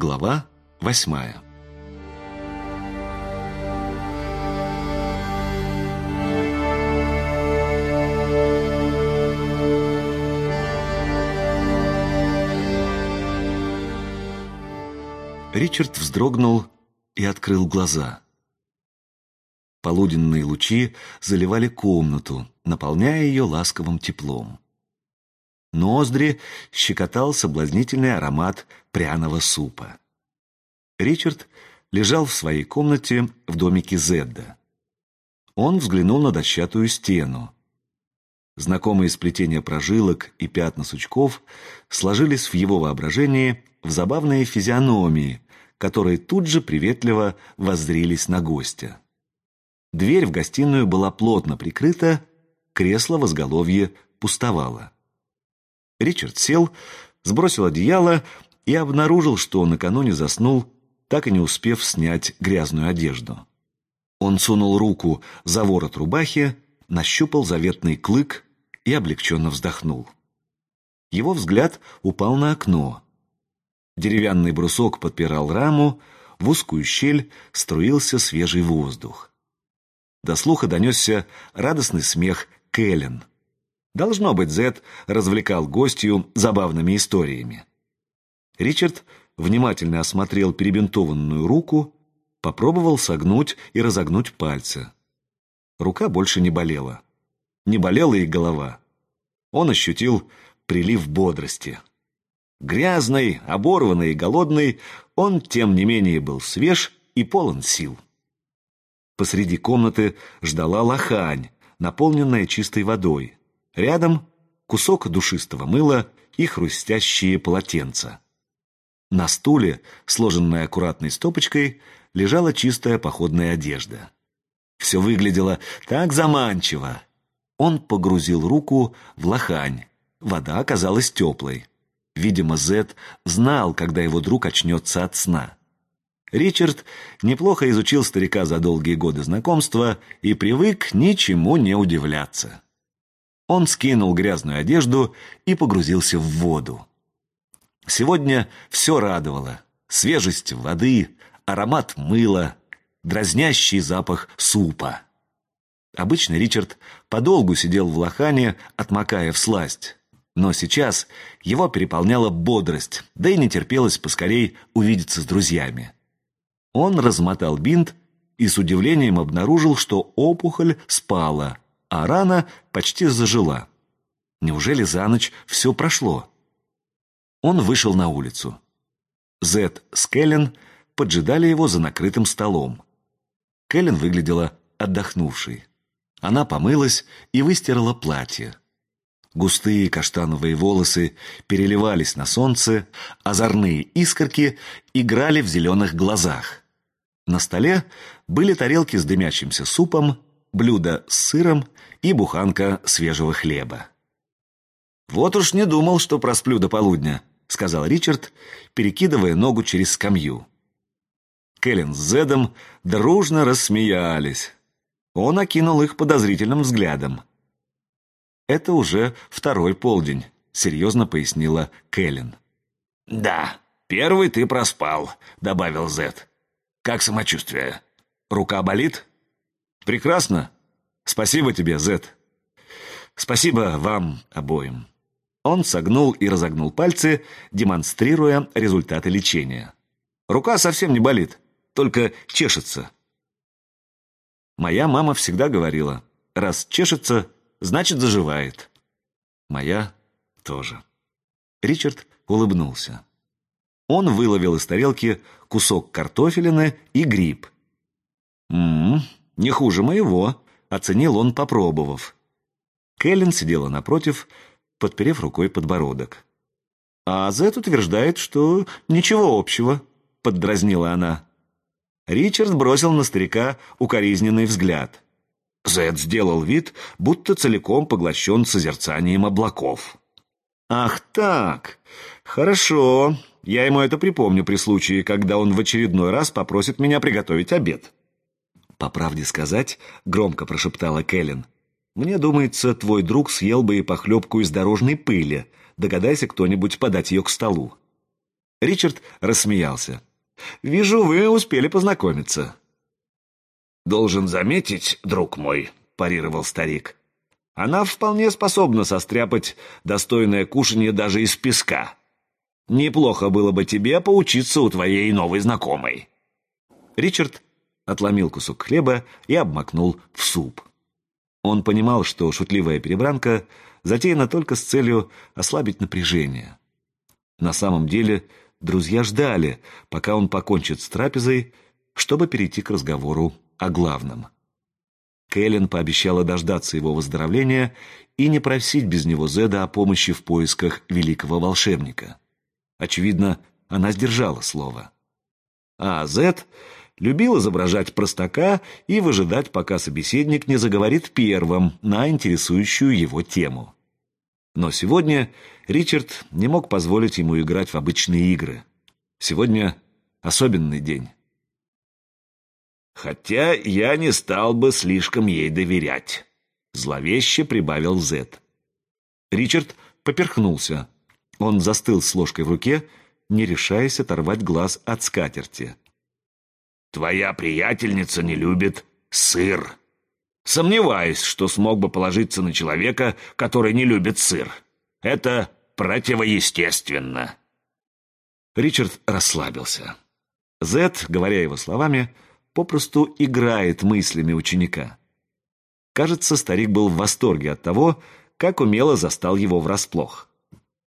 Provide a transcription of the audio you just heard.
Глава 8. Ричард вздрогнул и открыл глаза. Полуденные лучи заливали комнату, наполняя ее ласковым теплом. Ноздри щекотал соблазнительный аромат пряного супа. Ричард лежал в своей комнате в домике Зедда. Он взглянул на дощатую стену. Знакомые сплетения прожилок и пятна сучков сложились в его воображении в забавные физиономии, которые тут же приветливо воззрились на гостя. Дверь в гостиную была плотно прикрыта, кресло в изголовье пустовало. Ричард сел, сбросил одеяло и обнаружил, что накануне заснул, так и не успев снять грязную одежду. Он сунул руку за ворот рубахи, нащупал заветный клык и облегченно вздохнул. Его взгляд упал на окно. Деревянный брусок подпирал раму, в узкую щель струился свежий воздух. До слуха донесся радостный смех Кэлен. Должно быть, Зед развлекал гостью забавными историями. Ричард внимательно осмотрел перебинтованную руку, попробовал согнуть и разогнуть пальцы. Рука больше не болела. Не болела и голова. Он ощутил прилив бодрости. Грязный, оборванный и голодный, он, тем не менее, был свеж и полон сил. Посреди комнаты ждала лохань, наполненная чистой водой. Рядом кусок душистого мыла и хрустящие полотенца. На стуле, сложенной аккуратной стопочкой, лежала чистая походная одежда. Все выглядело так заманчиво. Он погрузил руку в лохань. Вода оказалась теплой. Видимо, Зед знал, когда его друг очнется от сна. Ричард неплохо изучил старика за долгие годы знакомства и привык ничему не удивляться. Он скинул грязную одежду и погрузился в воду. Сегодня все радовало. Свежесть воды, аромат мыла, дразнящий запах супа. Обычно Ричард подолгу сидел в лохане, отмокая всласть. Но сейчас его переполняла бодрость, да и не терпелось поскорей увидеться с друзьями. Он размотал бинт и с удивлением обнаружил, что опухоль спала, а рана почти зажила. Неужели за ночь все прошло? Он вышел на улицу. Зед с Кэлен поджидали его за накрытым столом. Кэлен выглядела отдохнувшей. Она помылась и выстирала платье. Густые каштановые волосы переливались на солнце, озорные искорки играли в зеленых глазах. На столе были тарелки с дымящимся супом, блюдо с сыром и буханка свежего хлеба. «Вот уж не думал, что просплю до полудня», — сказал Ричард, перекидывая ногу через скамью. Кэлен с Зедом дружно рассмеялись. Он окинул их подозрительным взглядом. «Это уже второй полдень», — серьезно пояснила Кэлен. «Да, первый ты проспал», — добавил Зед. «Как самочувствие? Рука болит?» «Прекрасно. Спасибо тебе, Зед». «Спасибо вам обоим». Он согнул и разогнул пальцы, демонстрируя результаты лечения. «Рука совсем не болит, только чешется». Моя мама всегда говорила, раз чешется, значит заживает. Моя тоже. Ричард улыбнулся. Он выловил из тарелки кусок картофелины и гриб. Не хуже моего», — оценил он, попробовав. Кэлен сидела напротив, подперев рукой подбородок. «А Зет утверждает, что ничего общего», — поддразнила она. Ричард бросил на старика укоризненный взгляд. Зет сделал вид, будто целиком поглощен созерцанием облаков. «Ах так! Хорошо. Я ему это припомню при случае, когда он в очередной раз попросит меня приготовить обед». «По правде сказать, — громко прошептала Кэлен, — мне думается, твой друг съел бы и похлебку из дорожной пыли. Догадайся кто-нибудь подать ее к столу». Ричард рассмеялся. «Вижу, вы успели познакомиться». «Должен заметить, друг мой», — парировал старик, «она вполне способна состряпать достойное кушанье даже из песка. Неплохо было бы тебе поучиться у твоей новой знакомой». Ричард отломил кусок хлеба и обмакнул в суп. Он понимал, что шутливая перебранка затеяна только с целью ослабить напряжение. На самом деле друзья ждали, пока он покончит с трапезой, чтобы перейти к разговору о главном. Кэлен пообещала дождаться его выздоровления и не просить без него Зеда о помощи в поисках великого волшебника. Очевидно, она сдержала слово. А Зед любил изображать простака и выжидать, пока собеседник не заговорит первым на интересующую его тему. Но сегодня Ричард не мог позволить ему играть в обычные игры. Сегодня особенный день. «Хотя я не стал бы слишком ей доверять», — зловеще прибавил Зед. Ричард поперхнулся. Он застыл с ложкой в руке, не решаясь оторвать глаз от скатерти. «Твоя приятельница не любит сыр. Сомневаюсь, что смог бы положиться на человека, который не любит сыр. Это противоестественно». Ричард расслабился. Зед, говоря его словами, попросту играет мыслями ученика. Кажется, старик был в восторге от того, как умело застал его врасплох.